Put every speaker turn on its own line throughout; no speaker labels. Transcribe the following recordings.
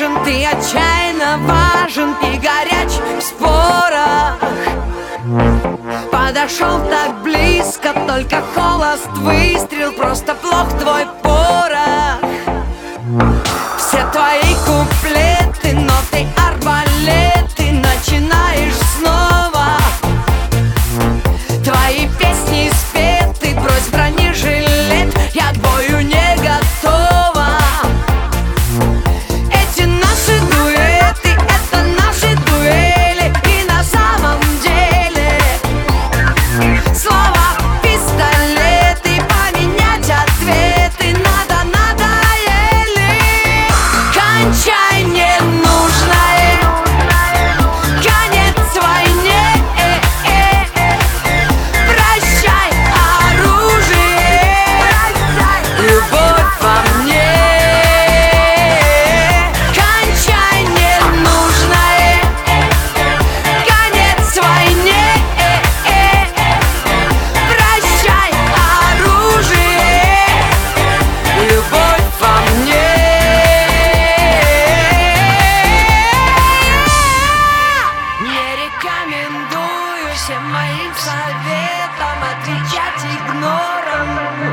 нежен, ты отчаянно важен и горяч в спорах. Подошел так близко, только холост выстрел, просто плох твой порох. Все твои куплеты, ноты, арбалеты, начинаешь снова. Твои песни спеты, брось бронежилет, я к бою не готова. Эти наши дуэты, это наши дуэли, и на самом деле слова пистолеты, поменять ответы надоели. Кончай ненужное, конец войне, прощай оружие, любовь во мне. Кончай ненужное, конец войне, прощай оружие, любовь во мне. Не рекомендую всем моим советам отвечать игнором.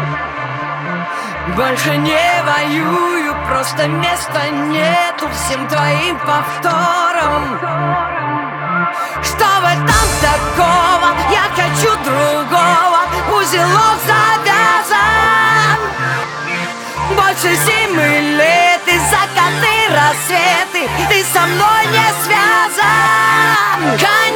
Больше не воюю, просто места нету всем твоим повторам. Что в этом такого? Я хочу другого. Узелок завязан. Больше зимы, лет и закаты, рассветы, ты со мной не связан.